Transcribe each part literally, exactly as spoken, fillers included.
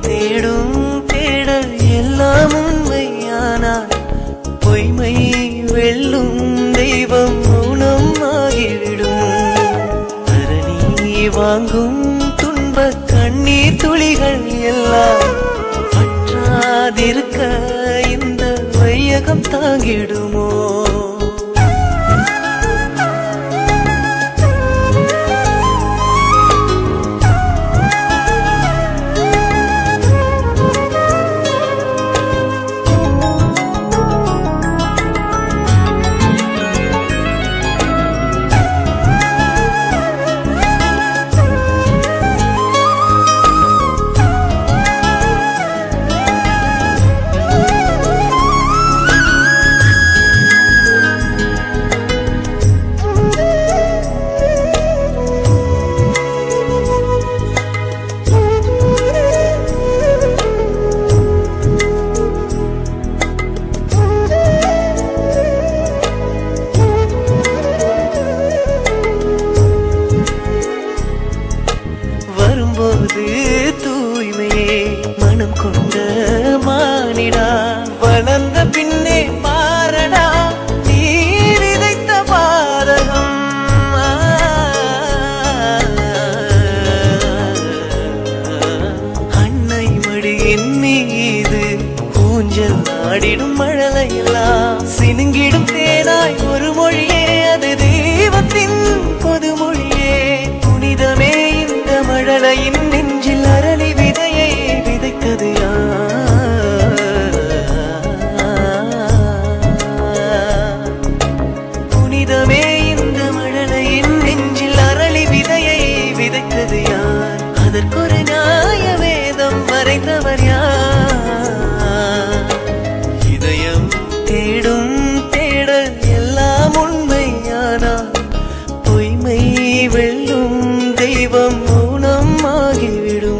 தேடும் தேடல் எல்லாம் உண்மையானால் பொய்மை வெல்லும் தெய்வம் மௌனம் ஆகிவிடும். தரணி வாங்கும் துன்ப கண்ணீர் துளிகள் எல்லாம் வற்றாதிருக்க இந்த வையகம் தாங்கிடுமோ? தூய்மையே மனம் கொண்ட மானிடா வளர்ந்த பின்னே மாறடா நீ விதைத்த பாதகம். அன்னை மடியின் மீது ஊஞ்சல் ஆடிடும் மழலையெல்லாம் சினுங்கிடும் தேனாய் ஒரு மொழியே அது தெய்வத்தின் பொது மொழியே. புனிதமே இந்த மழலையின் நெஞ்சில் அரளி விதையை விதைத்தது யார்? புனிதமே இந்த மழலையின் நெஞ்சில் அரளி விதையை விதைத்தது யார்? அதற்கொரு நியாய வேதம் வரைந்தவர் யார்? இதயம் தேடும் தேடல் எல்லாம் உண்மையானால் பொய்மை வெல்லும் தெய்வம் மௌனம் ஆகிவிடும்.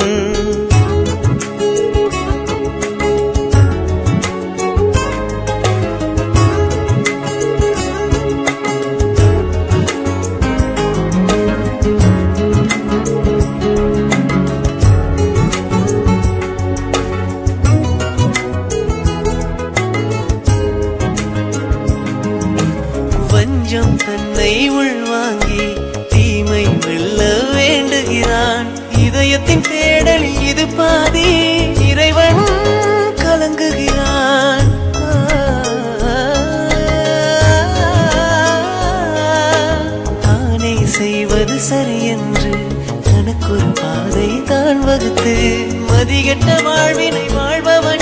வஞ்சம் தன்னை உள்வாங்கி தீமை வெல்ல வேண்டுகிறான். இதயத்தின் தேடலில் இது பாதி இறைவன் கலங்குகிறான். தானே செய்வது சரி என்று தனக்கொரு பாதை தான் வகுத்து மதிகெட்ட வாழ்வினை வாழ்பவன்